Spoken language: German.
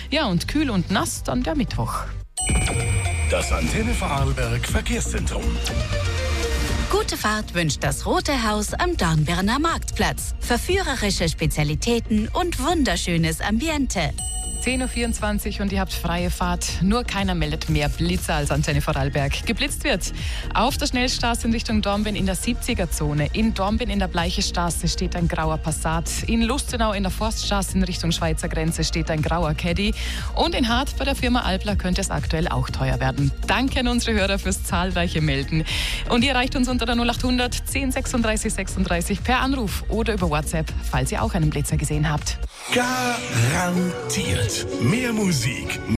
Ja, und kühl und nass dann der Mittwoch. Das Antenne Vorarlberg Verkehrszentrum. Gute Fahrt wünscht das Rote Haus am Dornbirner Marktplatz. Verführerische Spezialitäten und wunderschönes Ambiente. 10.24 Uhr und ihr habt freie Fahrt. Nur keiner meldet mehr Blitzer als Antenne Vorarlberg. Geblitzt wird auf der Schnellstraße in Richtung Dornbirn in der 70er-Zone. In Dornbirn in der Bleichestraße steht ein grauer Passat. In Lustenau in der Forststraße in Richtung Schweizer Grenze steht ein grauer Caddy. Und in Hart bei der Firma Alpler könnte es aktuell auch teuer werden. Danke an unsere Hörer fürs zahlreiche Melden. Und ihr erreicht uns unter der 0800 10 36 36 per Anruf oder über WhatsApp, falls ihr auch einen Blitzer gesehen habt. Garantiert mehr Musik,